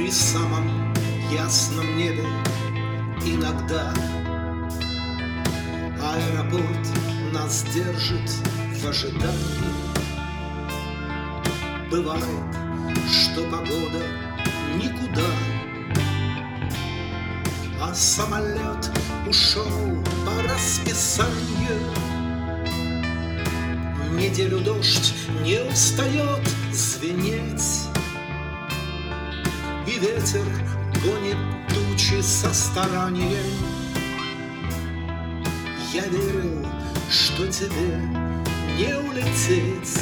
При самом ясном небе иногда аэропорт нас держит в ожидании. Бывает, что погода никуда, а самолет ушел по расписанию. Неделю дождь не устает звенеть, и ветер гонит тучи со старанием. Я верил, что тебе не улететь,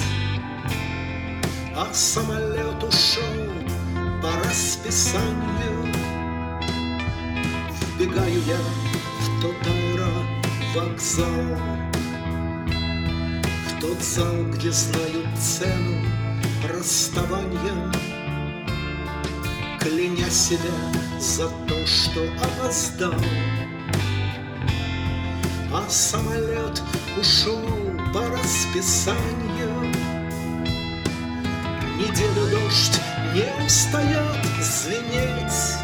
а самолет ушел по расписанию. Вбегаю я в тот аэровокзал, в тот зал, где знают цену расставания, кляня себя за то, что опоздал. А самолет ушел по расписанию. Неделю дождь не устает звенеть,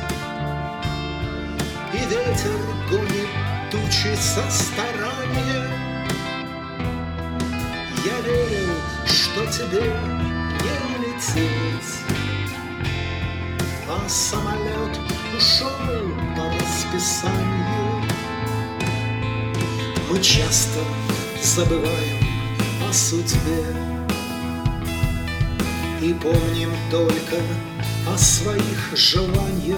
и ветер гонит тучи со старанием. Я верил, что тебе не улететь, а самолет ушел по расписанию. Мы часто забываем о судьбе и помним только о своих желаниях.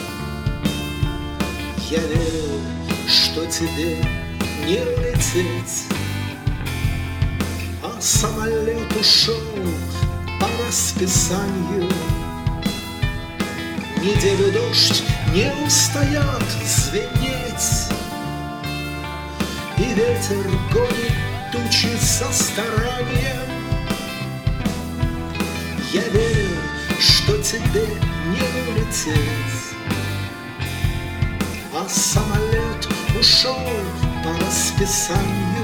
Я верил, что тебе не улететь, а самолет ушел по расписанию. Неделю дождь не устает звенеть, и ветер гонит тучи со старанием. Я верил, что тебе не улететь, а самолет ушел по расписанию.